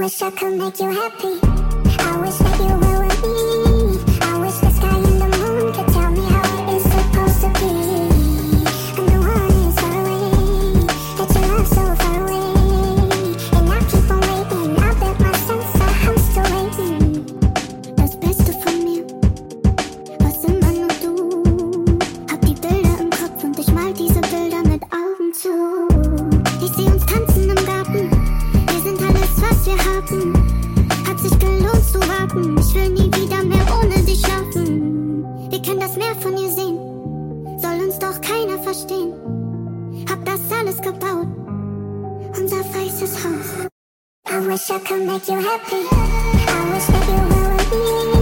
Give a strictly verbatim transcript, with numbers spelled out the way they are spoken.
wish I could make you happy. I wish that you were with me. I wish the sky and the moon could tell me how it is supposed to be. And the one is far away, that your love's so far away. And I keep on waiting, I bet my sense I'm still waiting. Das Beste von mir, was immer nur du. Hab die Bilder im Kopf und ich mal diese Bilder mit Augen zu. Ich seh uns tanzen im Garten, wir sind alles, was wir haben. Hat sich gelohnt zu warten, ich will nie wieder mehr ohne dich schlafen. Wir können das Meer von ihr sehen, soll uns doch keiner verstehen. Hab das alles gebaut, unser weißes Haus. I wish I could make you happy. I wish that you were with me.